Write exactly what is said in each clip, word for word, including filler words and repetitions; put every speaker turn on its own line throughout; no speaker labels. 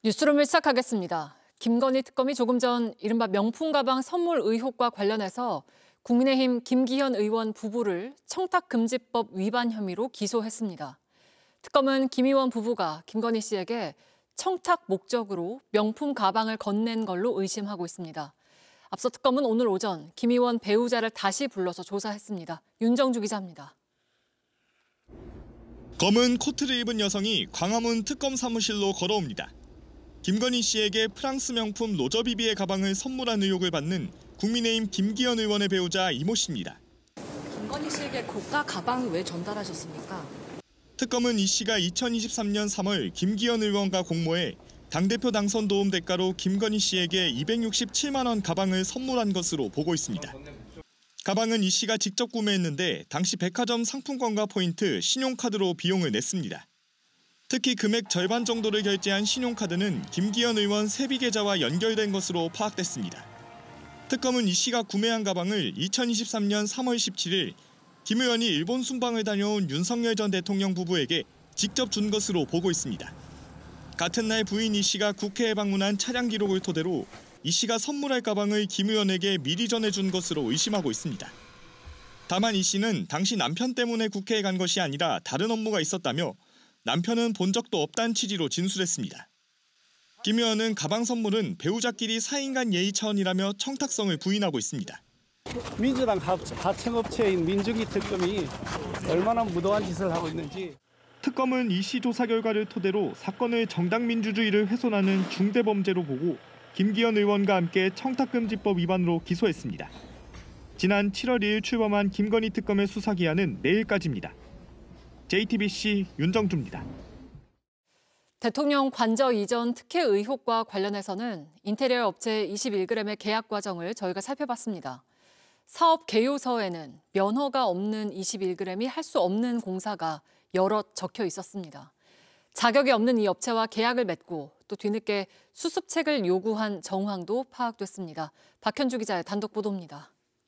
뉴스룸을 시작하겠습니다. 김건희 특검이 조금 전 이른바 명품 가방 선물 의혹과 관련해서 국민의힘 김기현 의원 부부를 청탁금지법 위반 혐의로 기소했습니다. 특검은 김 의원 부부가 김건희 씨에게 청탁 목적으로 명품 가방을 건넨 걸로 의심하고 있습니다. 앞서 특검은 오늘 오전 김 의원 배우자를 다시 불러서 조사했습니다. 윤정주 기자입니다.
검은 코트를 입은 여성이 광화문 특검 사무실로 걸어옵니다. 김건희 씨에게 프랑스 명품 로저비비의 가방을 선물한 의혹을 받는 국민의힘 김기현 의원의 배우자 이모 씨입니다.
김건희 씨에게 고가 가방을 왜 전달하셨습니까?
특검은 이 씨가 이천이십삼 년 삼월 김기현 의원과 공모해 당대표 당선 도움 대가로 김건희 씨에게 이백육십칠만 원 가방을 선물한 것으로 보고 있습니다. 가방은 이 씨가 직접 구매했는데 당시 백화점 상품권과 포인트, 신용카드로 비용을 냈습니다. 특히 금액 절반 정도를 결제한 신용카드는 김기현 의원 세비 계좌와 연결된 것으로 파악됐습니다. 특검은 이 씨가 구매한 가방을 이천이십삼 년 삼월 십칠일 김 의원이 일본 순방을 다녀온 윤석열 전 대통령 부부에게 직접 준 것으로 보고 있습니다. 같은 날 부인 이 씨가 국회에 방문한 차량 기록을 토대로 이 씨가 선물할 가방을 김 의원에게 미리 전해준 것으로 의심하고 있습니다. 다만 이 씨는 당시 남편 때문에 국회에 간 것이 아니라 다른 업무가 있었다며 남편은 본 적도 없다는 취지로 진술했습니다. 김 의원은 가방 선물은 배우자끼리 사인 간 예의 차원이라며 청탁성을 부인하고 있습니다.
민주당 하청업체인 민중기 특검이 얼마나 무도한 짓을 하고 있는지.
특검은 이 씨 조사 결과를 토대로 사건을 정당 민주주의를 훼손하는 중대범죄로 보고 김기현 의원과 함께 청탁금지법 위반으로 기소했습니다. 지난 칠월 이일 출범한 김건희 특검의 수사 기한은 내일까지입니다. 제이티비씨 윤정주입니다.
대통령 관저 이전 특혜 의혹과 관련해서는 인테리어 업체 이십일 그램의 계약 과정을 저희가 살펴봤습니다. 사업 개요서에는 면허가 없는 이십일 그램이 할 수 없는 공사가 여럿 적혀 있었습니다. 자격이 없는 이 업체와 계약을 맺고 또 뒤늦게 수습책을 요구한 정황도 파악됐습니다. 박현주 기자의 단독 보도입니다.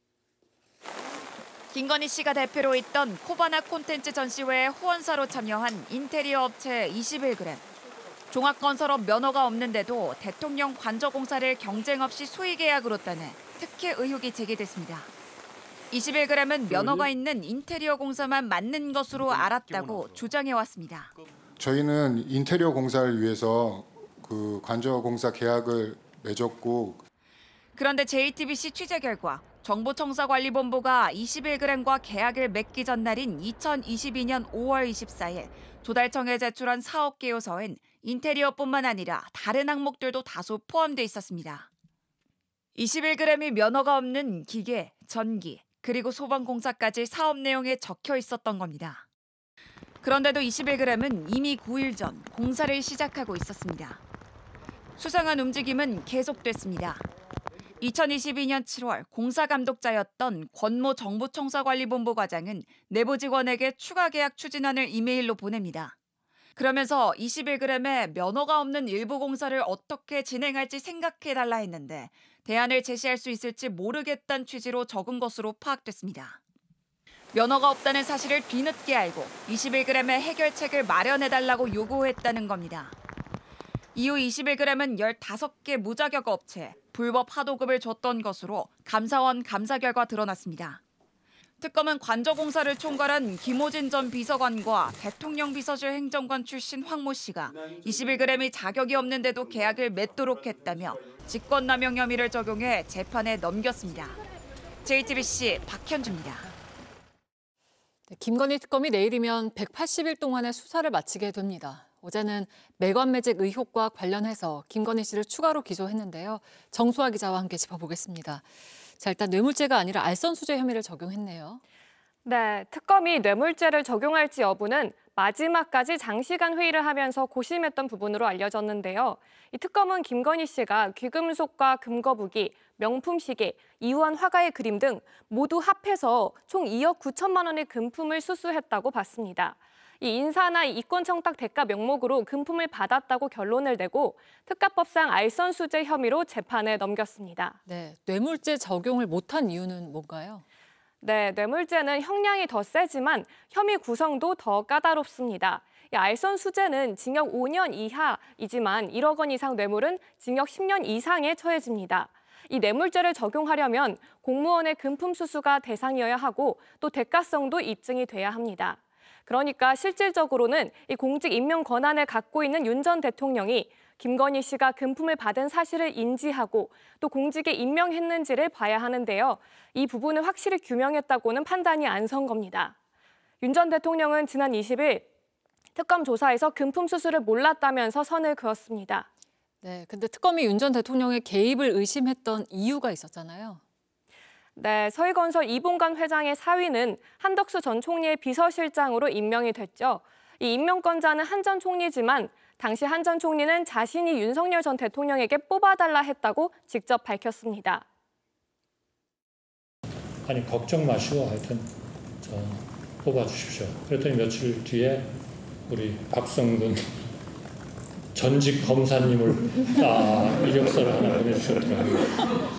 김건희 씨가 대표로 있던 코바나 콘텐츠 전시회에 후원사로 참여한 인테리어 업체 이십일 그램. 종합건설업 면허가 없는데도 대통령 관저공사를 경쟁 없이 수의 계약으로 따내 특혜 의혹이 제기됐습니다. 이십일 그램은 면허가 있는 인테리어 공사만 맞는 것으로 알았다고 주장해왔습니다.
저희는 인테리어 공사를 위해서 그 관저공사 계약을 맺었고.
그런데 제이티비씨 취재 결과 정보청사관리본부가 이십일 그램과 계약을 맺기 전날인 이천이십이 년 오월 이십사일 조달청에 제출한 사업 개요서엔 인테리어뿐만 아니라 다른 항목들도 다수 포함돼 있었습니다. 이십일 그램이 면허가 없는 기계, 전기, 그리고 소방공사까지 사업 내용에 적혀 있었던 겁니다. 그런데도 이십일 그램은 이미 구일 전 공사를 시작하고 있었습니다. 수상한 움직임은 계속됐습니다. 이천이십이 년 칠월 공사 감독자였던 권모 정보청사관리본부 과장은 내부 직원에게 추가 계약 추진안을 이메일로 보냅니다. 그러면서 이십일 그램의 면허가 없는 일부 공사를 어떻게 진행할지 생각해달라 했는데 대안을 제시할 수 있을지 모르겠다는 취지로 적은 것으로 파악됐습니다. 면허가 없다는 사실을 뒤늦게 알고 이십일 그램의 해결책을 마련해달라고 요구했다는 겁니다. 이후 이십일 그램은 열다섯 개 무자격 업체에 불법 하도급을 줬던 것으로 감사원 감사 결과 드러났습니다. 특검은 관저공사를 총괄한 김호진 전 비서관과 대통령 비서실 행정관 출신 황모 씨가 이십일 그램이 자격이 없는데도 계약을 맺도록 했다며 직권남용 혐의를 적용해 재판에 넘겼습니다. 제이티비씨 박현주입니다.
김건희 특검이 내일이면 백팔십 일 동안의 수사를 마치게 됩니다. 어제는 매관매직 의혹과 관련해서 김건희 씨를 추가로 기소했는데요. 정수아 기자와 함께 짚어보겠습니다. 자, 일단 뇌물죄가 아니라 알선수재 혐의를 적용했네요.
네, 특검이 뇌물죄를 적용할지 여부는 마지막까지 장시간 회의를 하면서 고심했던 부분으로 알려졌는데요. 이 특검은 김건희 씨가 귀금속과 금거북이, 명품 시계, 이후한 화가의 그림 등 모두 합해서 총 이억 구천만 원의 금품을 수수했다고 봤습니다. 이 인사나 이권 청탁 대가 명목으로 금품을 받았다고 결론을 내고 특가법상 알선수재 혐의로 재판에 넘겼습니다.
네, 뇌물죄 적용을 못한 이유는 뭔가요?
네, 뇌물죄는 형량이 더 세지만 혐의 구성도 더 까다롭습니다. 이 알선 수재는 징역 오 년 이하이지만 일억 원 이상 뇌물은 징역 십 년 이상에 처해집니다. 이 뇌물죄를 적용하려면 공무원의 금품 수수가 대상이어야 하고 또 대가성도 입증이 돼야 합니다. 그러니까 실질적으로는 이 공직 임명 권한을 갖고 있는 윤 전 대통령이 김건희 씨가 금품을 받은 사실을 인지하고 또 공직에 임명했는지를 봐야 하는데요. 이 부분을 확실히 규명했다고는 판단이 안 선 겁니다. 윤 전 대통령은 지난 이십 일 특검 조사에서 금품 수수를 몰랐다면서 선을 그었습니다.
네, 근데 특검이 윤 전 대통령의 개입을 의심했던 이유가 있었잖아요.
네, 서희건설 이봉관 회장의 사위는 한덕수 전 총리의 비서실장으로 임명이 됐죠. 이 임명권자는 한 전 총리지만 당시 한 전 총리는 자신이 윤석열 전 대통령에게 뽑아달라 했다고 직접 밝혔습니다.
아니 걱정 마시고 하여튼 저 뽑아주십시오. 그랬더니 며칠 뒤에 우리 박성근 전직 검사님을 아, 이력서를 하나 보내주셨더라고요.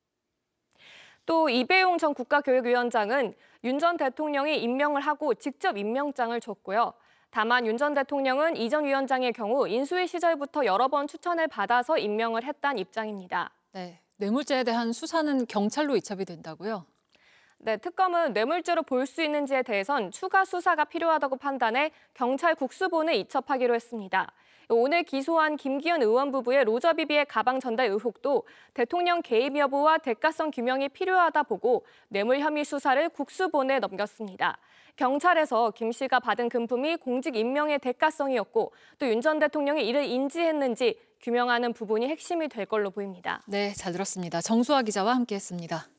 또 이배용 전 국가교육위원장은 윤 전 대통령이 임명을 하고 직접 임명장을 줬고요. 다만 윤 전 대통령은 이 전 위원장의 경우 인수위 시절부터 여러 번 추천을 받아서 임명을 했다는 입장입니다.
네, 뇌물죄에 대한 수사는 경찰로 이첩이 된다고요?
네, 특검은 뇌물죄로 볼 수 있는지에 대해선 추가 수사가 필요하다고 판단해 경찰 국수본에 이첩하기로 했습니다. 오늘 기소한 김기현 의원 부부의 로저비비의 가방 전달 의혹도 대통령 개입 여부와 대가성 규명이 필요하다 보고 뇌물 혐의 수사를 국수본에 넘겼습니다. 경찰에서 김 씨가 받은 금품이 공직 임명의 대가성이었고 또 윤 전 대통령이 이를 인지했는지 규명하는 부분이 핵심이 될 걸로 보입니다.
네, 잘 들었습니다. 정수아 기자와 함께했습니다.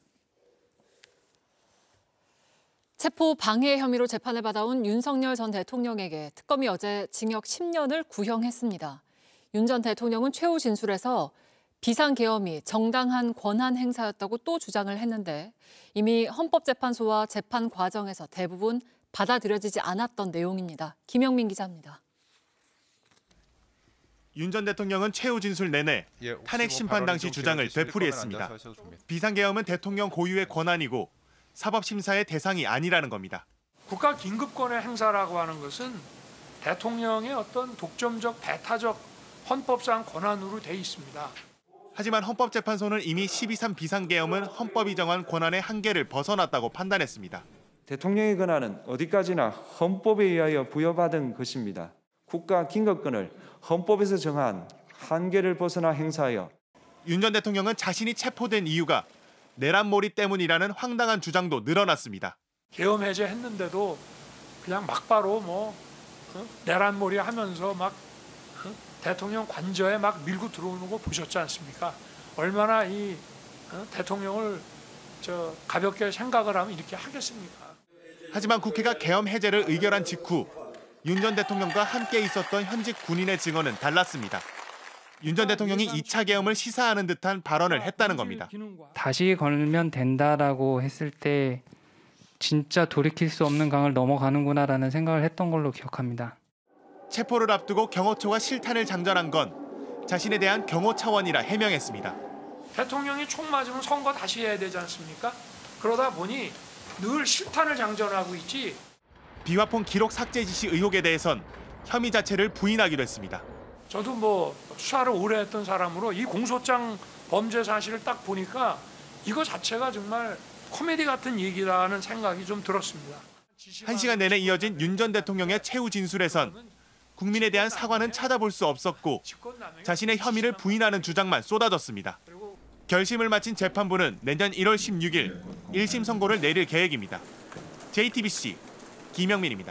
체포 방해 혐의로 재판을 받아온 윤석열 전 대통령에게 특검이 어제 징역 십 년을 구형했습니다. 윤 전 대통령은 최후 진술에서 비상계엄이 정당한 권한 행사였다고 또 주장을 했는데 이미 헌법재판소와 재판 과정에서 대부분 받아들여지지 않았던 내용입니다. 김영민 기자입니다.
윤 전 대통령은 최후 진술 내내 탄핵 심판 당시 주장을 되풀이했습니다. 비상계엄은 대통령 고유의 권한이고 사법심사의 대상이 아니라는 겁니다.
국가 긴급권의 행사라고 하는 것은 대통령의 어떤 독점적 배타적 헌법상 권한으로 돼 있습니다.
하지만 헌법재판소는 이미 십이 삼 비상계엄은 헌법이 정한 권한의 한계를 벗어났다고 판단했습니다.
대통령의 권한은 어디까지나 헌법에 의하여 부여받은 것입니다. 국가 긴급권을 헌법에서 정한 한계를 벗어나 행사하여
윤 전 대통령은 자신이 체포된 이유가 내란몰이 때문이라는 황당한 주장도 늘어났습니다.
계엄 해제했는데도 그냥 막바로 뭐 어? 내란몰이 하면서 막 어? 대통령 관저에 막 밀고 들어오는 거 보셨지 않습니까? 얼마나 이 어? 대통령을 저 가볍게 생각을 하면 이렇게 하겠습니까?
하지만 국회가 계엄 해제를 의결한 직후 윤 전 대통령과 함께 있었던 현직 군인의 증언은 달랐습니다. 윤 전 대통령이 이 차 계엄을 시사하는 듯한 발언을 했다는 겁니다.
다시 걸면 된다라고 했을 때 진짜 돌이킬 수 없는 강을 넘어가는구나라는 생각을 했던 걸로 기억합니다.
체포를 앞두고 경호처가 실탄을 장전한 건 자신에 대한 경호 차원이라 해명했습니다.
대통령이 총 맞으면 선거 다시 해야 되지 않습니까? 그러다 보니 늘 실탄을 장전하고 있지.
비화폰 기록 삭제 지시 의혹에 대해선 혐의 자체를 부인하기도 했습니다.
저도 뭐 수사를 오래 했던 사람으로 이 공소장 범죄 사실을 딱 보니까 이거 자체가 정말 코미디 같은 얘기라는 생각이 좀 들었습니다.
한 시간 내내 이어진 윤 전 대통령의 최후 진술에선 국민에 대한 사과는 찾아볼 수 없었고 자신의 혐의를 부인하는 주장만 쏟아졌습니다. 결심을 마친 재판부는 내년 일월 십육일 일 심 선고를 내릴 계획입니다. 제이티비씨 김영민입니다.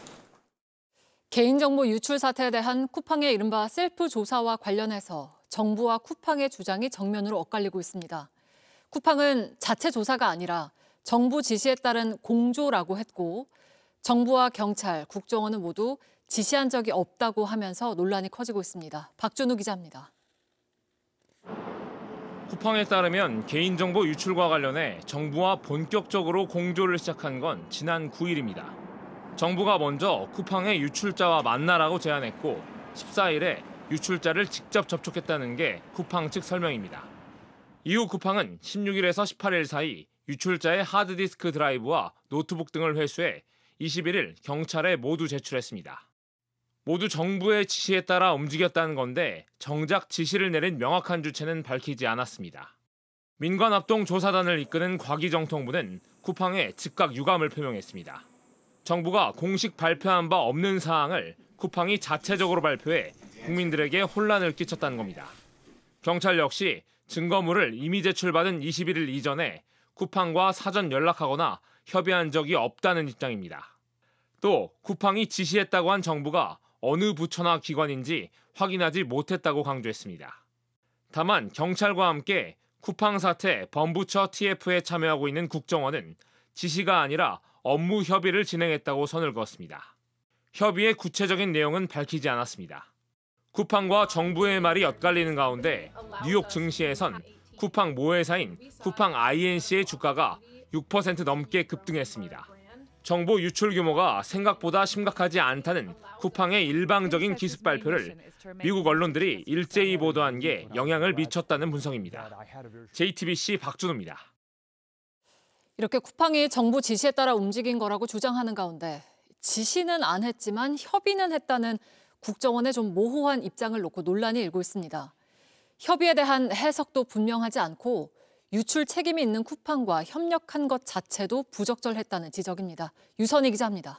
개인정보 유출 사태에 대한 쿠팡의 이른바 셀프 조사와 관련해서 정부와 쿠팡의 주장이 정면으로 엇갈리고 있습니다. 쿠팡은 자체 조사가 아니라 정부 지시에 따른 공조라고 했고 정부와 경찰, 국정원은 모두 지시한 적이 없다고 하면서 논란이 커지고 있습니다. 박준우 기자입니다.
쿠팡에 따르면 개인정보 유출과 관련해 정부와 본격적으로 공조를 시작한 건 지난 구일입니다. 정부가 먼저 쿠팡의 유출자와 만나라고 제안했고 십사일에 유출자를 직접 접촉했다는 게 쿠팡 측 설명입니다. 이후 쿠팡은 십육일에서 십팔일 사이 유출자의 하드디스크 드라이브와 노트북 등을 회수해 이십일일 경찰에 모두 제출했습니다. 모두 정부의 지시에 따라 움직였다는 건데 정작 지시를 내린 명확한 주체는 밝히지 않았습니다. 민관합동조사단을 이끄는 과기정통부는 쿠팡에 즉각 유감을 표명했습니다. 정부가 공식 발표한 바 없는 사항을 쿠팡이 자체적으로 발표해 국민들에게 혼란을 끼쳤다는 겁니다. 경찰 역시 증거물을 이미 제출받은 이십일 일 이전에 쿠팡과 사전 연락하거나 협의한 적이 없다는 입장입니다. 또 쿠팡이 지시했다고 한 정부가 어느 부처나 기관인지 확인하지 못했다고 강조했습니다. 다만 경찰과 함께 쿠팡 사태 범부처 티에프에 참여하고 있는 국정원은 지시가 아니라 업무 협의를 진행했다고 선을 그었습니다. 협의의 구체적인 내용은 밝히지 않았습니다. 쿠팡과 정부의 말이 엇갈리는 가운데 뉴욕 증시에선 쿠팡 모회사인 쿠팡 아이엔씨의 주가가 육 퍼센트 넘게 급등했습니다. 정보 유출 규모가 생각보다 심각하지 않다는 쿠팡의 일방적인 기습 발표를 미국 언론들이 일제히 보도한 게 영향을 미쳤다는 분석입니다. 제이티비씨 박준호입니다.
이렇게 쿠팡이 정부 지시에 따라 움직인 거라고 주장하는 가운데 지시는 안 했지만 협의는 했다는 국정원의 좀 모호한 입장을 놓고 논란이 일고 있습니다. 협의에 대한 해석도 분명하지 않고 유출 책임이 있는 쿠팡과 협력한 것 자체도 부적절했다는 지적입니다. 유선희 기자입니다.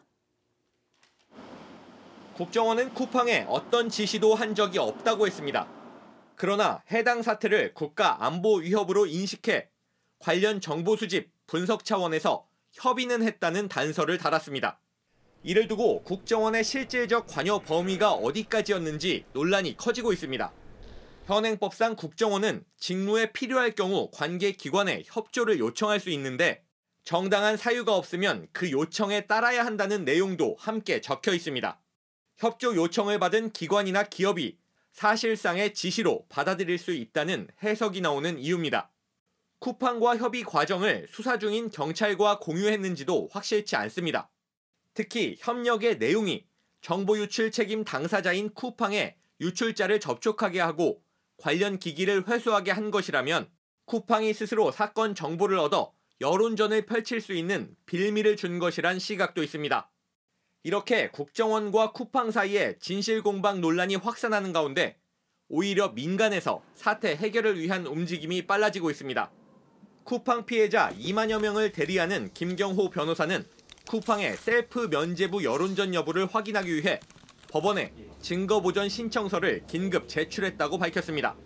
국정원은 쿠팡에 어떤 지시도 한 적이 없다고 했습니다. 그러나 해당 사태를 국가 안보 위협으로 인식해 관련 정보 수집, 분석 차원에서 협의는 했다는 단서를 달았습니다. 이를 두고 국정원의 실질적 관여 범위가 어디까지였는지 논란이 커지고 있습니다. 현행법상 국정원은 직무에 필요할 경우 관계 기관에 협조를 요청할 수 있는데 정당한 사유가 없으면 그 요청에 따라야 한다는 내용도 함께 적혀 있습니다. 협조 요청을 받은 기관이나 기업이 사실상의 지시로 받아들일 수 있다는 해석이 나오는 이유입니다. 쿠팡과 협의 과정을 수사 중인 경찰과 공유했는지도 확실치 않습니다. 특히 협력의 내용이 정보 유출 책임 당사자인 쿠팡에 유출자를 접촉하게 하고 관련 기기를 회수하게 한 것이라면 쿠팡이 스스로 사건 정보를 얻어 여론전을 펼칠 수 있는 빌미를 준 것이란 시각도 있습니다. 이렇게 국정원과 쿠팡 사이에 진실공방 논란이 확산하는 가운데 오히려 민간에서 사태 해결을 위한 움직임이 빨라지고 있습니다. 쿠팡 피해자 이만여 명을 대리하는 김경호 변호사는 쿠팡의 셀프 면죄부 여론전 여부를 확인하기 위해 법원에 증거보전 신청서를 긴급 제출했다고 밝혔습니다.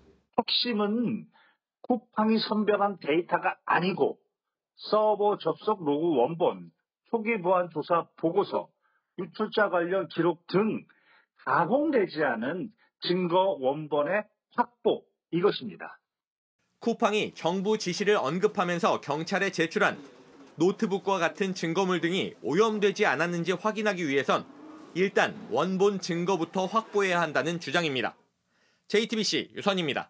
핵심은 쿠팡이 선별한 데이터가 아니고 서버 접속 로그 원본, 초기 보안 조사 보고서, 유출자 관련 기록 등 가공되지 않은 증거 원본의 확보, 이것입니다.
쿠팡이 정부 지시를 언급하면서 경찰에 제출한 노트북과 같은 증거물 등이 오염되지 않았는지 확인하기 위해선 일단 원본 증거부터 확보해야 한다는 주장입니다. 제이티비씨 유선입니다.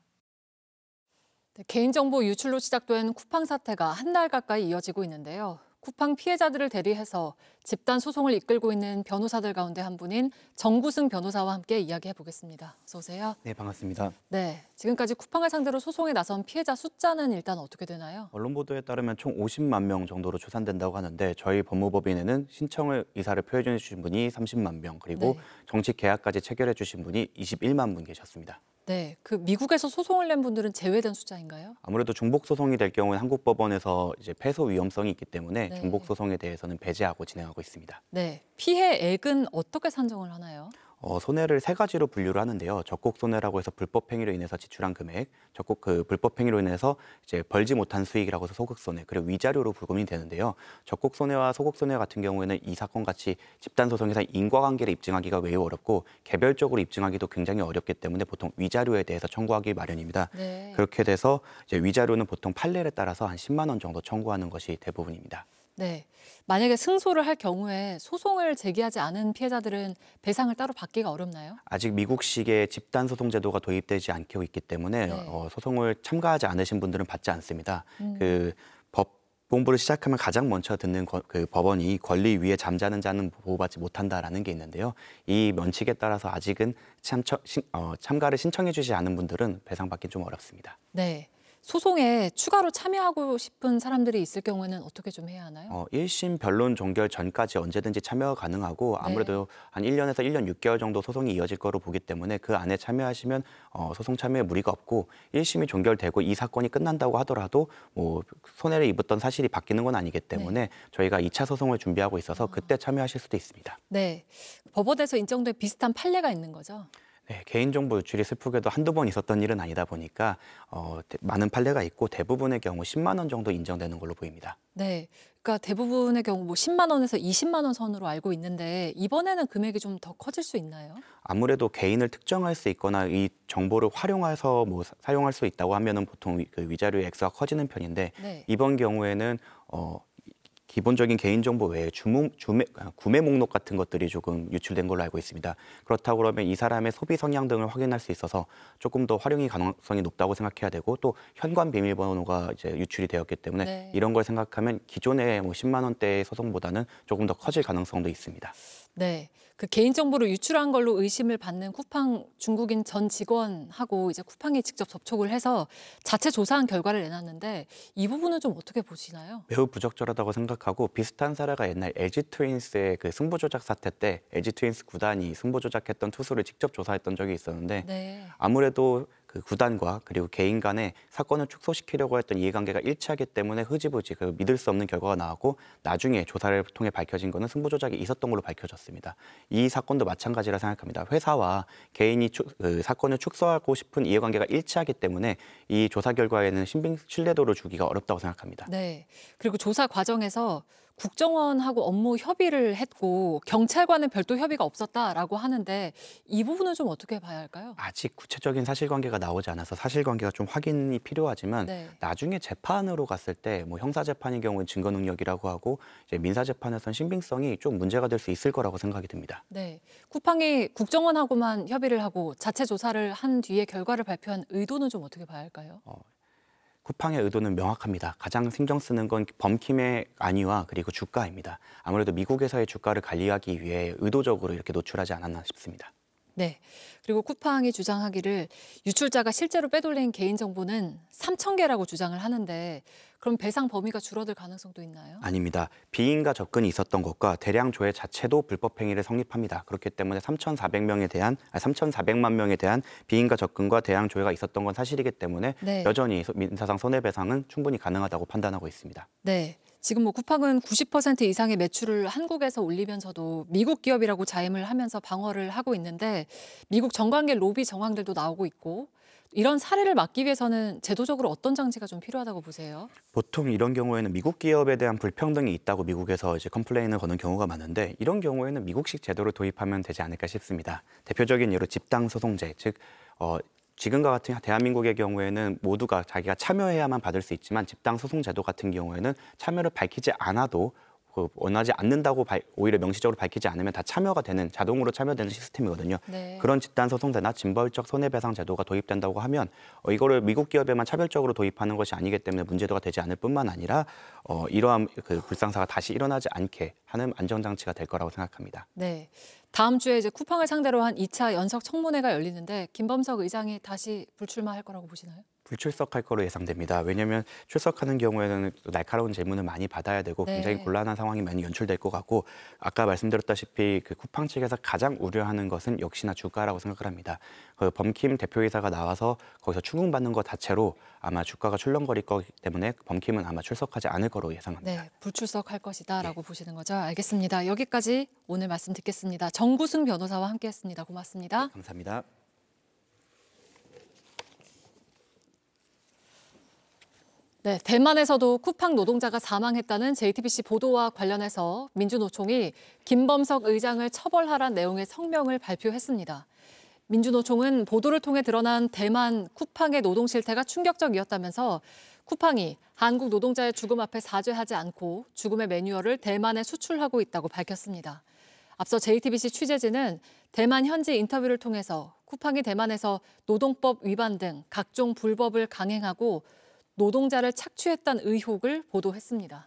네, 개인정보 유출로 시작된 쿠팡 사태가 한 달 가까이 이어지고 있는데요. 쿠팡 피해자들을 대리해서 집단 소송을 이끌고 있는 변호사들 가운데 한 분인 정구승 변호사와 함께 이야기해 보겠습니다. 어서 오세요.
네, 반갑습니다.
네, 지금까지 쿠팡을 상대로 소송에 나선 피해자 숫자는 일단 어떻게 되나요?
언론 보도에 따르면 총 오십만 명 정도로 추산된다고 하는데 저희 법무법인에는 신청을 의사를 표현해 주신 분이 삼십만 명, 그리고 네. 정식 계약까지 체결해 주신 분이 이십일만 분 계셨습니다.
네, 그 미국에서 소송을 낸 분들은 제외된 숫자인가요?
아무래도 중복 소송이 될 경우에 한국 법원에서 이제 패소 위험성이 있기 때문에
네.
중복 소송에 대해서는 배제하고 진행하고 있습니다.
네, 피해액은 어떻게 산정을 하나요?
어, 손해를 세 가지로 분류를 하는데요. 적곡 손해라고 해서 불법 행위로 인해서 지출한 금액, 적곡 그 불법 행위로 인해서 이제 벌지 못한 수익이라고 해서 소극 손해, 그리고 위자료로 부금이 되는데요. 적곡 손해와 소극 손해 같은 경우에는 이 사건 같이 집단 소송에서 인과관계를 입증하기가 매우 어렵고 개별적으로 입증하기도 굉장히 어렵기 때문에 보통 위자료에 대해서 청구하기 마련입니다.
네.
그렇게 돼서 이제 위자료는 보통 판례에 따라서 한 십만 원 정도 청구하는 것이 대부분입니다.
네, 만약에 승소를 할 경우에 소송을 제기하지 않은 피해자들은 배상을 따로 받기가 어렵나요?
아직 미국식의 집단 소송 제도가 도입되지 않고 있기 때문에
네.
어, 소송을 참가하지 않으신 분들은 받지 않습니다.
음.
그 법 공부를 시작하면 가장 먼저 듣는 거, 그 법원이 권리 위에 잠자는 자는 보호받지 못한다라는 게 있는데요. 이 면칙에 따라서 아직은 참처, 신, 어, 참가를 신청해 주지 않은 분들은 배상받기 좀 어렵습니다.
네. 소송에 추가로 참여하고 싶은 사람들이 있을 경우에는 어떻게 좀 해야 하나요?
어, 일 심 변론 종결 전까지 언제든지 참여가 가능하고 아무래도 네. 한 일 년에서 일 년 육 개월 정도 소송이 이어질 거로 보기 때문에 그 안에 참여하시면 어, 소송 참여에 무리가 없고 일 심이 종결되고 이 사건이 끝난다고 하더라도 뭐 손해를 입었던 사실이 바뀌는 건 아니기 때문에 네. 저희가 이 차 소송을 준비하고 있어서 그때 참여하실 수도 있습니다.
네, 법원에서 인정된 비슷한 판례가 있는 거죠?
네, 개인정보 유출이 슬프게도 한두 번 있었던 일은 아니다 보니까 어, 많은 판례가 있고 대부분의 경우 십만 원 정도 인정되는 걸로 보입니다.
네, 그러니까 대부분의 경우 뭐 십만 원에서 이십만 원 선으로 알고 있는데 이번에는 금액이 좀 더 커질 수 있나요?
아무래도 개인을 특정할 수 있거나 이 정보를 활용해서 뭐 사용할 수 있다고 하면은 보통 그 위자료의 액수가 커지는 편인데 네. 이번 경우에는 어, 기본적인 개인정보 외에 주문, 주매, 구매 목록 같은 것들이 조금 유출된 걸로 알고 있습니다. 그렇다고 그러면 이 사람의 소비 성향 등을 확인할 수 있어서 조금 더 활용이 가능성이 높다고 생각해야 되고 또 현관 비밀번호가 이제 유출이 되었기 때문에 네. 이런 걸 생각하면 기존의 뭐 십만 원대의 소송보다는 조금 더 커질 가능성도 있습니다.
네, 그 개인정보를 유출한 걸로 의심을 받는 쿠팡 중국인 전 직원하고 이제 쿠팡이 직접 접촉을 해서 자체 조사한 결과를 내놨는데 이 부분은 좀 어떻게 보시나요?
매우 부적절하다고 생각하고 비슷한 사례가 옛날 엘지 트윈스의 그 승부 조작 사태 때 엘지 트윈스 구단이 승부 조작했던 투수를 직접 조사했던 적이 있었는데 네. 아무래도 그 구단과 그리고 개인 간의 사건을 축소시키려고 했던 이해관계가 일치하기 때문에 흐지부지 그 믿을 수 없는 결과가 나왔고 나중에 조사를 통해 밝혀진 거는 승부 조작이 있었던 걸로 밝혀졌습니다. 이 사건도 마찬가지라 생각합니다. 회사와 개인이 축, 그 사건을 축소하고 싶은 이해관계가 일치하기 때문에 이 조사 결과에는 신빙 신뢰도를 주기가 어렵다고 생각합니다.
네, 그리고 조사 과정에서 국정원하고 업무 협의를 했고 경찰과는 별도 협의가 없었다라고 하는데 이 부분은 좀 어떻게 봐야 할까요?
아직 구체적인 사실관계가 나오지 않아서 사실관계가 좀 확인이 필요하지만 네. 나중에 재판으로 갔을 때 뭐 형사재판의 경우는 증거능력이라고 하고 이제 민사재판에서는 신빙성이 좀 문제가 될 수 있을 거라고 생각이 듭니다.
네, 쿠팡이 국정원하고만 협의를 하고 자체 조사를 한 뒤에 결과를 발표한 의도는 좀 어떻게 봐야 할까요? 어.
쿠팡의 의도는 명확합니다. 가장 신경 쓰는 건 범킴의 안위와 그리고 주가입니다. 아무래도 미국에서의 주가를 관리하기 위해 의도적으로 이렇게 노출하지 않았나 싶습니다.
네, 그리고 쿠팡이 주장하기를 유출자가 실제로 빼돌린 개인정보는 삼천 개라고 주장을 하는데 그럼 배상 범위가 줄어들 가능성도 있나요?
아닙니다. 비인가 접근이 있었던 것과 대량 조회 자체도 불법 행위를 성립합니다. 그렇기 때문에 삼천사백 명에 대한 아, 삼천사백만 명에 대한 비인가 접근과 대량 조회가 있었던 건 사실이기 때문에 네. 여전히 민사상 손해배상은 충분히 가능하다고 판단하고 있습니다.
네. 지금 뭐 쿠팡은 구십 퍼센트 이상의 매출을 한국에서 올리면서도 미국 기업이라고 자임을 하면서 방어를 하고 있는데 미국 정관계 로비 정황들도 나오고 있고 이런 사례를 막기 위해서는 제도적으로 어떤 장치가 좀 필요하다고 보세요?
보통 이런 경우에는 미국 기업에 대한 불평등이 있다고 미국에서 이제 컴플레인을 거는 경우가 많은데 이런 경우에는 미국식 제도를 도입하면 되지 않을까 싶습니다. 대표적인 예로 집단 소송제, 즉 어, 지금과 같은 대한민국의 경우에는 모두가 자기가 참여해야만 받을 수 있지만 집단 소송 제도 같은 경우에는 참여를 밝히지 않아도 그 원하지 않는다고 발, 오히려 명시적으로 밝히지 않으면 다 참여가 되는 자동으로 참여되는 시스템이거든요. 네. 그런 집단 소송제나 징벌적 손해배상 제도가 도입된다고 하면 어, 이거를 미국 기업에만 차별적으로 도입하는 것이 아니기 때문에 문제도가 되지 않을 뿐만 아니라 어, 이러한 그 불상사가 다시 일어나지 않게 하는 안전장치가 될 거라고 생각합니다.
네. 다음 주에 이제 쿠팡을 상대로 한 이 차 연석 청문회가 열리는데 김범석 의장이 다시 불출마할 거라고 보시나요?
불출석할 거로 예상됩니다. 왜냐하면 출석하는 경우에는 또 날카로운 질문을 많이 받아야 되고 네. 굉장히 곤란한 상황이 많이 연출될 것 같고 아까 말씀드렸다시피 그 쿠팡 측에서 가장 우려하는 것은 역시나 주가라고 생각을 합니다. 그 범킴 대표이사가 나와서 거기서 추궁받는 것 자체로 아마 주가가 출렁거릴 거기 때문에 범킴은 아마 출석하지 않을 거로 예상합니다.
네, 불출석할 것이다라고 네. 보시는 거죠. 알겠습니다. 여기까지 오늘 말씀 듣겠습니다. 정구승 변호사와 함께했습니다. 고맙습니다.
네, 감사합니다.
네, 대만에서도 쿠팡 노동자가 사망했다는 제이티비씨 보도와 관련해서 민주노총이 김범석 의장을 처벌하란 내용의 성명을 발표했습니다. 민주노총은 보도를 통해 드러난 대만 쿠팡의 노동 실태가 충격적이었다면서 쿠팡이 한국 노동자의 죽음 앞에 사죄하지 않고 죽음의 매뉴얼을 대만에 수출하고 있다고 밝혔습니다. 앞서 제이티비씨 취재진은 대만 현지 인터뷰를 통해서 쿠팡이 대만에서 노동법 위반 등 각종 불법을 강행하고 노동자를 착취했다는 의혹을 보도했습니다.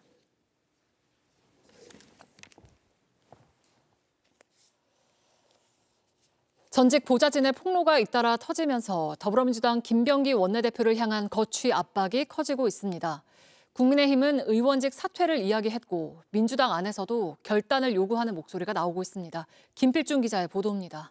전직 보좌진의 폭로가 잇따라 터지면서 더불어민주당 김병기 원내대표를 향한 거취 압박이 커지고 있습니다. 국민의힘은 의원직 사퇴를 이야기했고 민주당 안에서도 결단을 요구하는 목소리가 나오고 있습니다. 김필중 기자의 보도입니다.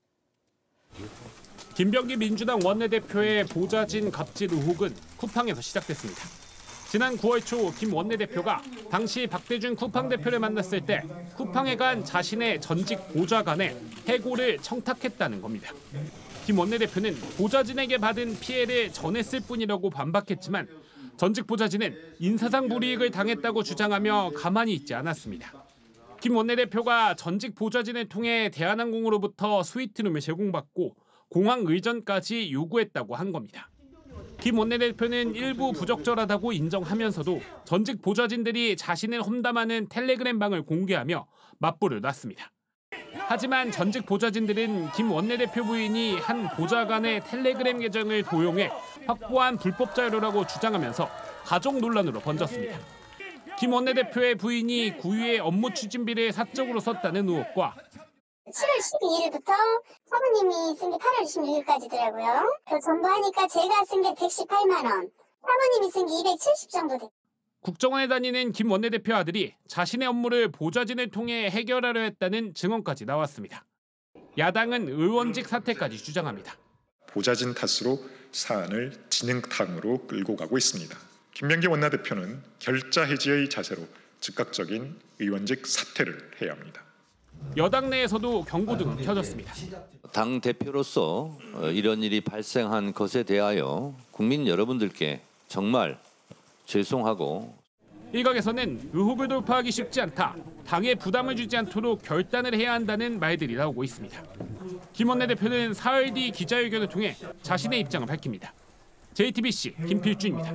김병기 민주당 원내대표의 보좌진 갑질 의혹은 쿠팡에서 시작됐습니다. 지난 구월 초 김 원내대표가 당시 박대준 쿠팡 대표를 만났을 때 쿠팡에 간 자신의 전직 보좌관의 해고를 청탁했다는 겁니다. 김 원내대표는 보좌진에게 받은 피해를 전했을 뿐이라고 반박했지만 전직 보좌진은 인사상 불이익을 당했다고 주장하며 가만히 있지 않았습니다. 김 원내대표가 전직 보좌진을 통해 대한항공으로부터 스위트룸을 제공받고 공항 의전까지 요구했다고 한 겁니다. 김 원내대표는 일부 부적절하다고 인정하면서도 전직 보좌진들이 자신을 험담하는 텔레그램방을 공개하며 맞불을 놨습니다. 하지만 전직 보좌진들은 김 원내대표 부인이 한 보좌관의 텔레그램 계정을 도용해 확보한 불법 자료라고 주장하면서 가족 논란으로 번졌습니다. 김 원내대표의 부인이 구의의 업무 추진비를 사적으로 썼다는 의혹과
칠월 십이일부터 사모님이 쓴 게 팔월 십육일까지더라고요. 그 전부하니까 제가 쓴 게 백십팔만 원, 사모님이 쓴 게 이백칠십 정도 됐어요.
국정원에 다니는 김 원내대표 아들이 자신의 업무를 보좌진을 통해 해결하려 했다는 증언까지 나왔습니다. 야당은 의원직 사퇴까지 주장합니다.
보좌진 탓으로 사안을 진행탕으로 끌고 가고 있습니다. 김병기 원내대표는 결자 해지의 자세로 즉각적인 의원직 사퇴를 해야 합니다.
여당 내에서도 경고등은 켜졌습니다.
당 대표로서 이런 일이 발생한 것에 대하여 국민 여러분들께 정말 죄송하고
일각에서는 의혹을 돌파하기 쉽지 않다. 당에 부담을 주지 않도록 결단을 해야 한다는 말들이 나오고 있습니다. 김 원내대표는 사흘 뒤 기자회견을 통해 자신의 입장을 밝힙니다. 제이티비씨 김필준입니다.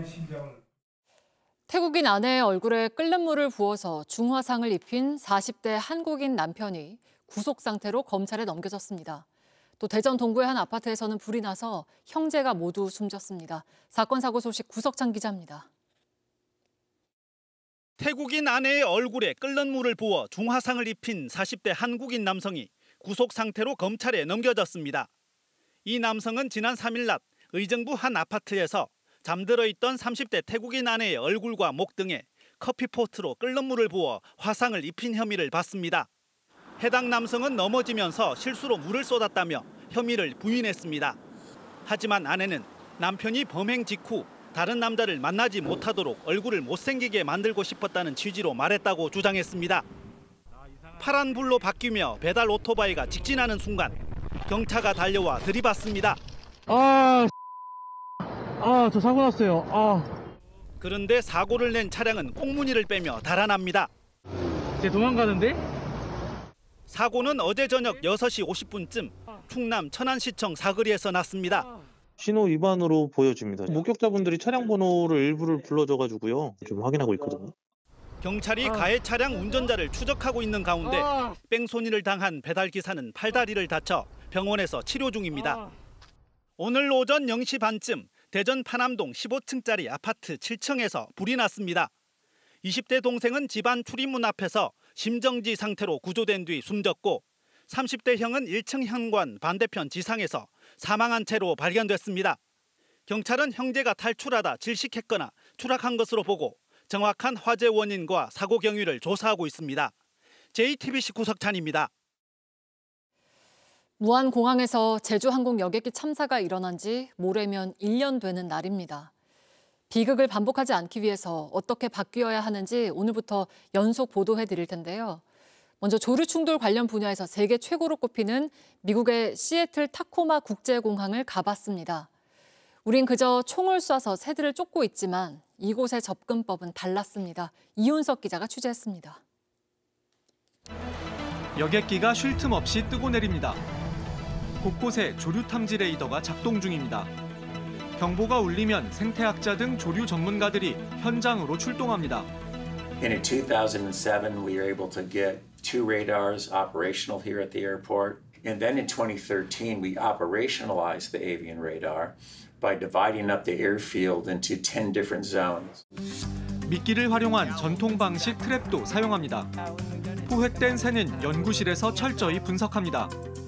태국인 아내의 얼굴에 끓는 물을 부어서 중화상을 입힌 사십 대 한국인 남편이 구속 상태로 검찰에 넘겨졌습니다. 또 대전 동구의 한 아파트에서는 불이 나서 형제가 모두 숨졌습니다. 사건 사고 소식 구석찬 기자입니다.
태국인 아내의 얼굴에 끓는 물을 부어 중화상을 입힌 사십 대 한국인 남성이 구속 상태로 검찰에 넘겨졌습니다. 이 남성은 지난 삼일 낮 의정부 한 아파트에서 잠들어 있던 삼십 대 태국인 아내의 얼굴과 목 등에 커피포트로 끓는 물을 부어 화상을 입힌 혐의를 받습니다. 해당 남성은 넘어지면서 실수로 물을 쏟았다며 혐의를 부인했습니다. 하지만 아내는 남편이 범행 직후 다른 남자를 만나지 못하도록 얼굴을 못생기게 만들고 싶었다는 취지로 말했다고 주장했습니다. 파란 불로 바뀌며 배달 오토바이가 직진하는 순간 경차가 달려와 들이받습니다.
아, 아, 저 사고 났어요. 아.
그런데 사고를 낸 차량은 꽁무니를 빼며 달아납니다.
쟤 도망가는데?
사고는 어제 저녁 여섯 시 오십 분쯤 충남 천안시청 사거리에서 났습니다.
신호 위반으로 보여집니다. 목격자분들이 차량 번호를 일부를 불러줘가지고요. 좀 확인하고 있거든요.
경찰이 가해 차량 운전자를 추적하고 있는 가운데 뺑소니를 당한 배달기사는 팔다리를 다쳐 병원에서 치료 중입니다. 오늘 오전 영 시 반쯤 대전 파남동 십오 층짜리 아파트 칠 층에서 불이 났습니다. 이십 대 동생은 집안 출입문 앞에서 심정지 상태로 구조된 뒤 숨졌고 삼십 대 형은 일 층 현관 반대편 지상에서 사망한 채로 발견됐습니다. 경찰은 형제가 탈출하다 질식했거나 추락한 것으로 보고 정확한 화재 원인과 사고 경위를 조사하고 있습니다. 제이티비씨 구석찬입니다.
무안공항에서 제주항공 여객기 참사가 일어난 지 모레면 일 년 되는 날입니다. 비극을 반복하지 않기 위해서 어떻게 바뀌어야 하는지 오늘부터 연속 보도해 드릴 텐데요. 먼저 조류 충돌 관련 분야에서 세계 최고로 꼽히는 미국의 시애틀 타코마 국제공항을 가봤습니다. 우린 그저 총을 쏴서 새들을 쫓고 있지만 이곳의 접근법은 달랐습니다. 이윤석 기자가 취재했습니다.
여객기가 쉴 틈 없이 뜨고 내립니다. 곳곳에 조류 탐지 레이더가 작동 중입니다. 경보가 울리면 생태학자 등 조류 전문가들이 현장으로 출동합니다.
In two thousand seven, we were able to get two radars operational here at the airport. And then in twenty thirteen, we operationalized the avian radar by dividing up the airfield into ten different zones.
미끼를 활용한 전통 방식 트랩도 사용합니다. 포획된 새는 연구실에서 철저히 분석합니다.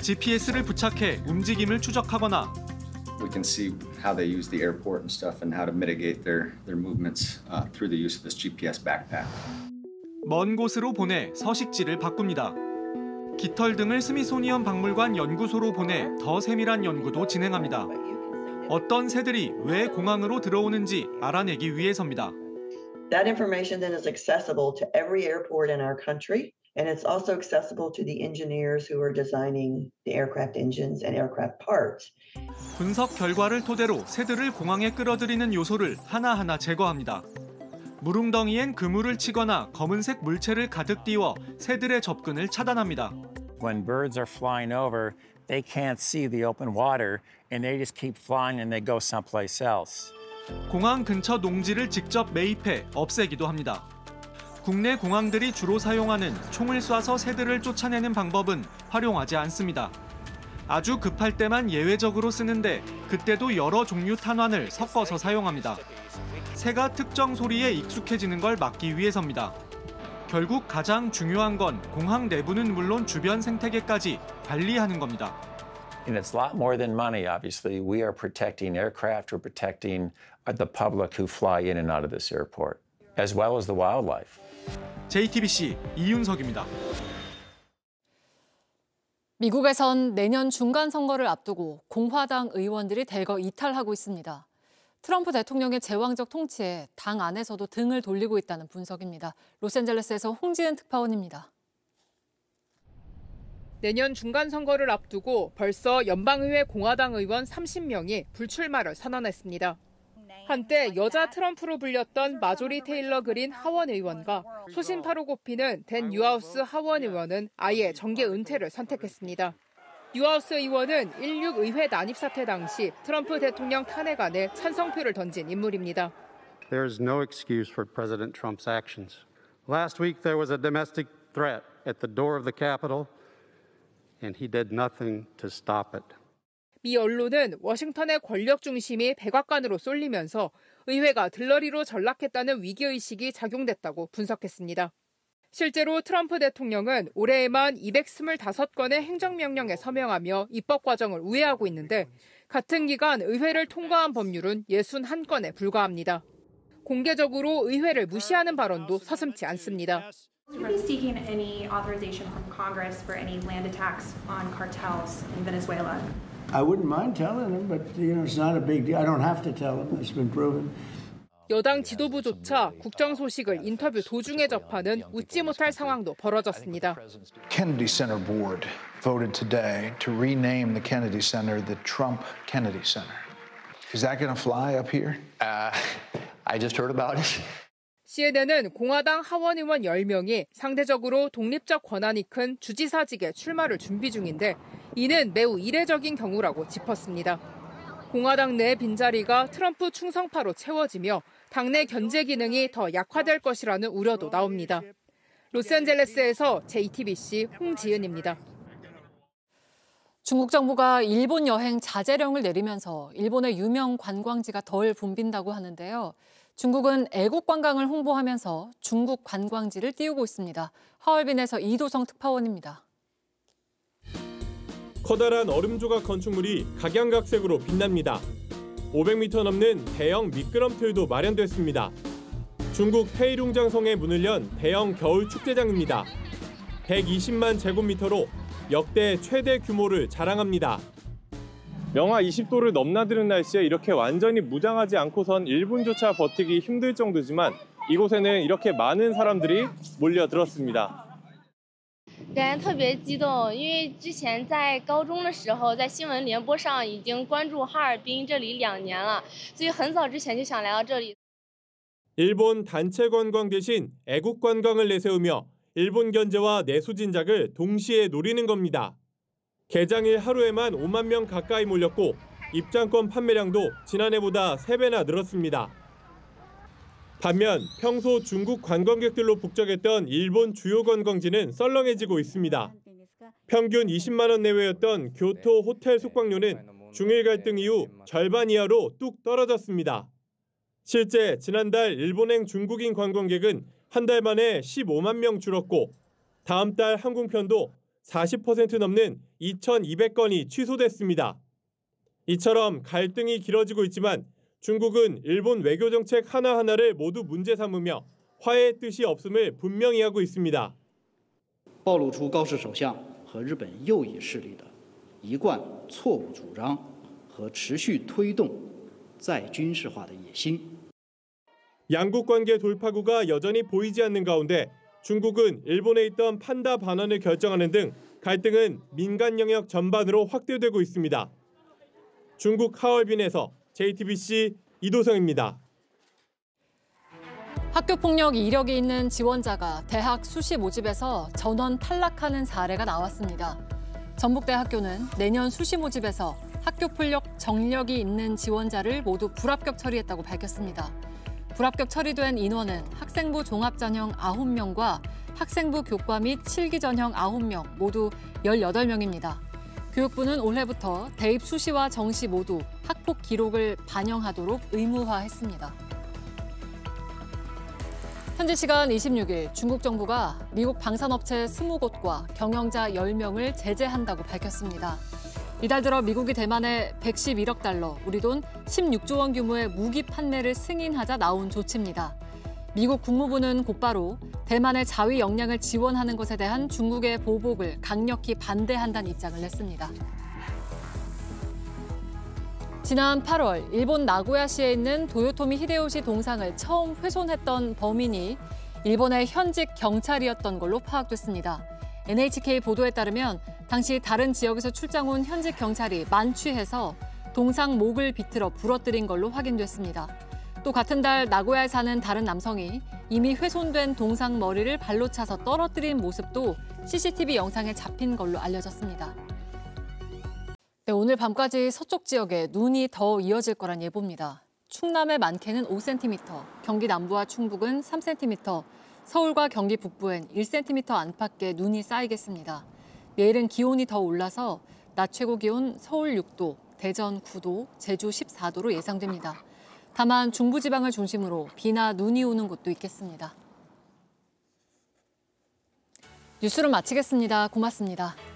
지피에스를 부착해 움직임을 추적하거나
We can see how they use the airport and stuff and how to mitigate their, their movements uh, through the use of this G P S backpack.
먼 곳으로 보내 서식지를 바꿉니다. 깃털 등을 스미소니언 박물관 연구소로 보내 더 세밀한 연구도 진행합니다. 어떤 새들이 왜 공항으로 들어오는지 알아내기 위해서입니다.
That information then is accessible to every airport in our country, and it's also accessible to the engineers who are designing the aircraft engines and aircraft parts.
분석 결과를 토대로 새들을 공항에 끌어들이는 요소를 하나하나 제거합니다. 물웅덩이엔 그물을 치거나 검은색 물체를 가득 띄워 새들의 접근을 차단합니다.
When birds are flying over, they can't see the open water and they just keep flying and they go someplace else.
공항 근처 농지를 직접 매입해 없애기도 합니다. 국내 공항들이 주로 사용하는 총을 쏴서 새들을 쫓아내는 방법은 활용하지 않습니다. 아주 급할 때만 예외적으로 쓰는데 그때도 여러 종류 탄환을 섞어서 사용합니다. 새가 특정 소리에 익숙해지는 걸 막기 위해서입니다. 결국 가장 중요한 건 공항 내부는 물론 주변 생태계까지 관리하는 겁니다.
And it's a lot more than money, obviously. We are protecting aircraft, we're protecting the public who fly in and out of this airport, as well as the wildlife.
제이티비씨 이윤석입니다.
미국에선 내년 중간 선거를 앞두고 공화당 의원들이 대거 이탈하고 있습니다. 트럼프 대통령의 제왕적 통치에 당 안에서도 등을 돌리고 있다는 분석입니다. 로스앤젤레스에서 홍지은 특파원입니다.
내년 중간 선거를 앞두고 벌써 연방의회 공화당 의원 삼십 명이 불출마를 선언했습니다. 한때 여자 트럼프로 불렸던 마조리 테일러 그린 하원 의원과 소신파로 꼽히는 댄 뉴하우스 하원 의원은 아예 정계 은퇴를 선택했습니다. 뉴하우스 의원은 십육 의회 난입 사태 당시 트럼프 대통령 탄핵안에 찬성표를 던진 인물입니다.
There is no excuse for President Trump's actions. Last week there was a domestic threat at the door of the Capitol, and he did nothing to stop it.
미 언론은 워싱턴의 권력 중심이 백악관으로 쏠리면서 의회가 들러리로 전락했다는 위기의식이 작용됐다고 분석했습니다. 실제로 트럼프 대통령은 올해에만 이백이십오 건의 행정명령에 서명하며 입법 과정을 우회하고 있는데 같은 기간 의회를 통과한 법률은 육십일 건에 불과합니다. 공개적으로 의회를 무시하는 발언도 서슴지 않습니다.
Will you be seeking any authorization from Congress for any land attacks on cartels in Venezuela?
I wouldn't mind telling them, but you know it's not a big deal. I don't have to tell them. It's been proven.
여당 지도부조차 국정 소식을 인터뷰 도중에 접하는 웃지 못할 상황도 벌어졌습니다.
Kennedy Center board voted today to rename the Kennedy Center the Trump Kennedy Center. Is that going to fly up here? Uh, I just heard about it.
씨엔엔은 공화당 하원 의원 열 명이 상대적으로 독립적 권한이 큰 주지사직에 출마를 준비 중인데 이는 매우 이례적인 경우라고 짚었습니다. 공화당 내 빈자리가 트럼프 충성파로 채워지며 당내 견제 기능이 더 약화될 것이라는 우려도 나옵니다. 로스앤젤레스에서 제이티비씨 홍지은입니다.
중국 정부가 일본 여행 자제령을 내리면서 일본의 유명 관광지가 덜 붐빈다고 하는데요. 중국은 애국 관광을 홍보하면서 중국 관광지를 띄우고 있습니다. 하얼빈에서 이도성 특파원입니다.
커다란 얼음 조각 건축물이 각양각색으로 빛납니다. 오백 미터 넘는 대형 미끄럼틀도 마련됐습니다. 중국 헤이룽장성에 문을 연 대형 겨울 축제장입니다. 백이십만 제곱미터로 역대 최대 규모를 자랑합니다. 영하 이십 도를 넘나드는 날씨에 이렇게 완전히 무장하지 않고선 일 분조차 버티기 힘들 정도지만 이곳에는 이렇게 많은 사람들이 몰려들었습니다.
感觉特别激动，因为之前在高中的时候，在新闻联播上已经关注哈尔滨这里两年了，所以很早之前就想来到这里。
일본 단체 관광 대신 애국 관광을 내세우며 일본 견제와 내수 진작을 동시에 노리는 겁니다. 개장일 하루에만 오만 명 가까이 몰렸고 입장권 판매량도 지난해보다 세 배나 늘었습니다. 반면 평소 중국 관광객들로 북적했던 일본 주요 관광지는 썰렁해지고 있습니다. 평균 이십만 원 내외였던 교토 호텔 숙박료는 중일 갈등 이후 절반 이하로 뚝 떨어졌습니다. 실제 지난달 일본행 중국인 관광객은 한 달 만에 십오만 명 줄었고 다음 달 항공편도 사십 퍼센트 넘는 이천이백 건이 취소됐습니다. 이처럼 갈등이 길어지고 있지만 중국은 일본 외교 정책 하나하나를 모두 문제 삼으며 화해의 뜻이 없음을 분명히 하고 있습니다.
暴露出高市首相和日本右翼势力的一贯错误主张和持续推动再军事化的野心.
양국 관계 돌파구가 여전히 보이지 않는 가운데 중국은 일본에 있던 판다 반환을 결정하는 등 갈등은 민간 영역 전반으로 확대되고 있습니다. 중국 하얼빈에서 제이티비씨 이도성입니다.
학교폭력 이력이 있는 지원자가 대학 수시 모집에서 전원 탈락하는 사례가 나왔습니다. 전북대학교는 내년 수시 모집에서 학교폭력 정력이 있는 지원자를 모두 불합격 처리했다고 밝혔습니다. 불합격 처리된 인원은 학생부 종합전형 아홉 명과 학생부 교과 및 실기 전형 아홉 명, 모두 열여덟 명입니다. 교육부는 올해부터 대입 수시와 정시 모두 학폭 기록을 반영하도록 의무화했습니다. 현지 시간 이십육 일 중국 정부가 미국 방산업체 스무 곳과 경영자 열 명을 제재한다고 밝혔습니다. 이달 들어 미국이 대만에 백십일억 달러, 우리 돈 십육조 원 규모의 무기 판매를 승인하자 나온 조치입니다. 미국 국무부는 곧바로 대만의 자위 역량을 지원하는 것에 대한 중국의 보복을 강력히 반대한다는 입장을 냈습니다. 지난 팔월 일본 나고야시에 있는 도요토미 히데요시 동상을 처음 훼손했던 범인이 일본의 현직 경찰이었던 걸로 파악됐습니다. 엔에이치케이 보도에 따르면 당시 다른 지역에서 출장 온 현직 경찰이 만취해서 동상 목을 비틀어 부러뜨린 걸로 확인됐습니다. 또 같은 달 나고야에 사는 다른 남성이 이미 훼손된 동상 머리를 발로 차서 떨어뜨린 모습도 씨씨티비 영상에 잡힌 걸로 알려졌습니다. 네, 오늘 밤까지 서쪽 지역에 눈이 더 이어질 거란 예보입니다. 충남의 많게는 오 센티미터, 경기 남부와 충북은 삼 센티미터, 서울과 경기 북부엔 일 센티미터 안팎의 눈이 쌓이겠습니다. 내일은 기온이 더 올라서 낮 최고 기온 서울 육 도, 대전 구 도, 제주 십사 도로 예상됩니다. 다만 중부지방을 중심으로 비나 눈이 오는 곳도 있겠습니다. 뉴스를 마치겠습니다. 고맙습니다.